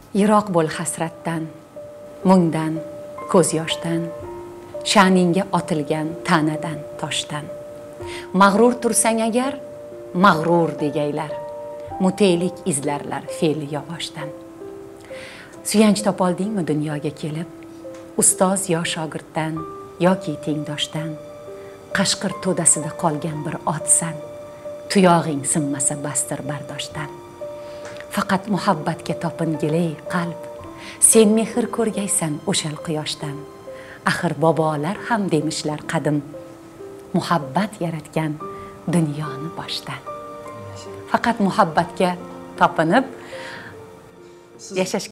Yiroq bo'l hasratdan, mungdan, ko'z yoshdan, sha'ningga otilgan ta'nadan, toshdan. Mag'rur tursang agar, mag'rur degaylar, muteylik izlarlar fe'li yog'ochdan. Suyanch topoldingmi dunyoga kelib, ustoz yo shogirddan yoki tengdoshdan, qashqir to'dasida qolgan bir otsan, tuyog'ing sinmasa bastir bardoshdan. Faqat muhabbatga topingilay qalb, sen mehr ko'rgaysan o'shal quyoshdan. Axir bobolar ham demishlar qadim, muhabbat yaratgan dunyoni boshdan. Faqat muhabbatga topinib yashash